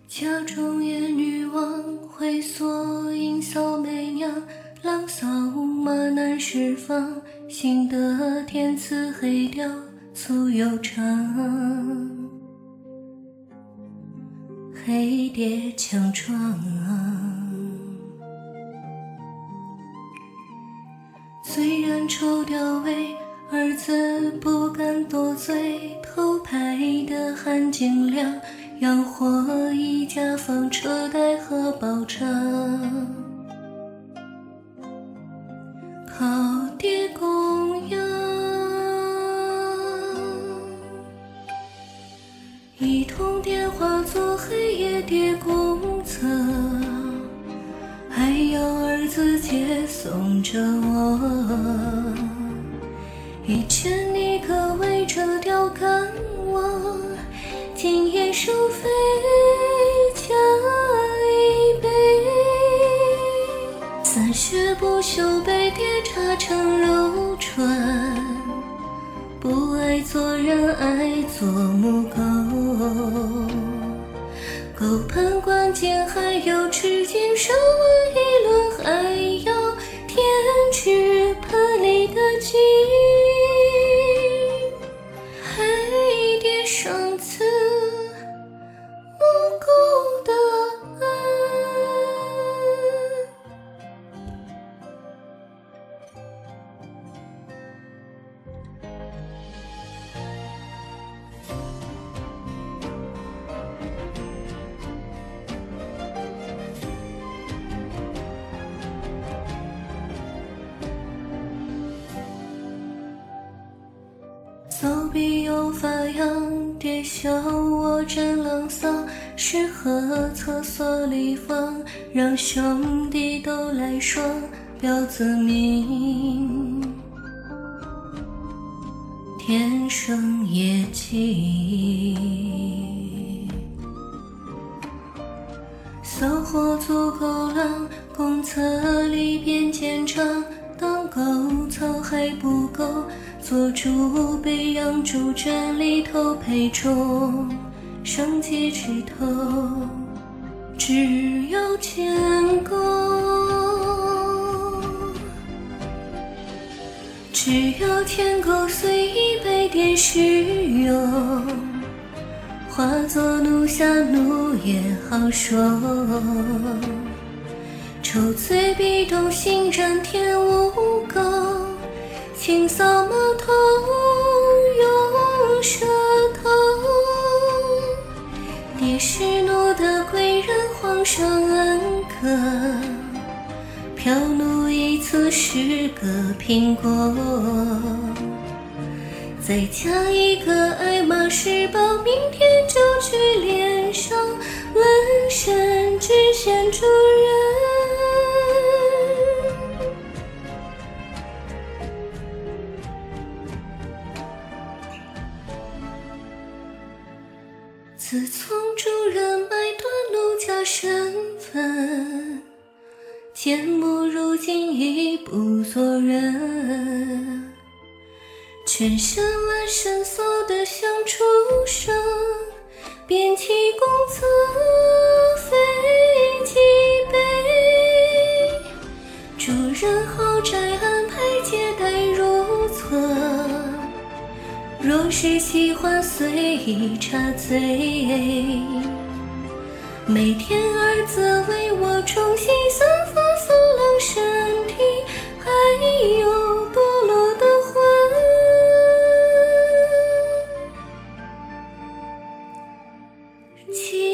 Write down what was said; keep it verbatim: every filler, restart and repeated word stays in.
家中艳女王，会所银扫媚娘，郎扫马难释放，幸得天赐黑雕素又长。黑蝶强壮，虽然丑雕为儿子不敢多嘴，偷拍的含金量，养活一家房车贷和保障。靠爹供养，一通电话做黑夜爹公测，还要儿子接送着我。以前你可为这钓竿我，今夜收费加一杯。三学不休被爹查成肉串，不爱做人爱做母狗。狗盘关键还要吃尽手腕一轮，还要添置盆里的鸡。黑蝶上次母狗的扫笔又发扬，爹笑我真浪骚，适合厕所里放，让兄弟都来爽，表子命天生业绩。扫货足够lang，公厕里边检查，当狗草还不够，做猪被养猪圈里头配种，上几指头只要钱够，只要钱够随意被电使用，化作怒下怒也好说。臭嘴比动心然天无垢，清扫马桶用舌头。爹是怒的贵人，皇上恩客，飘怒一次十个苹果，再加一个爱马仕包，明天就去脸上纹身只限主人。自从主人买断奴家身份，见母如今已不做人，全身完身骚得像畜生，便起公厕飞几杯，主人豪宅安排接待如厕，若是喜欢随意插嘴，每天儿子为我重新散发骚浪身体，还有堕落的魂。情